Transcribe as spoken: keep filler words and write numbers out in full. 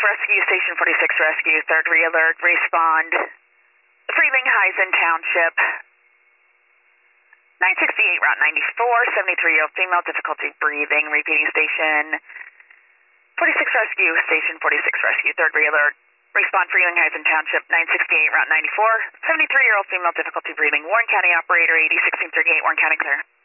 Rescue, Station forty-six Rescue, third re-alert, respond. Frelinghuysen Township. nine sixty-eight, Route ninety-four, seventy-three-year-old female, difficulty breathing. Repeating, Station forty-six Rescue, Station forty-six Rescue, third re-alert. Respond Frelinghuysen Township, nine sixty-eight, Route ninety-four, seventy-three-year-old female, difficulty breathing. Warren County operator, eighty sixteen thirty-eight, Warren County clear.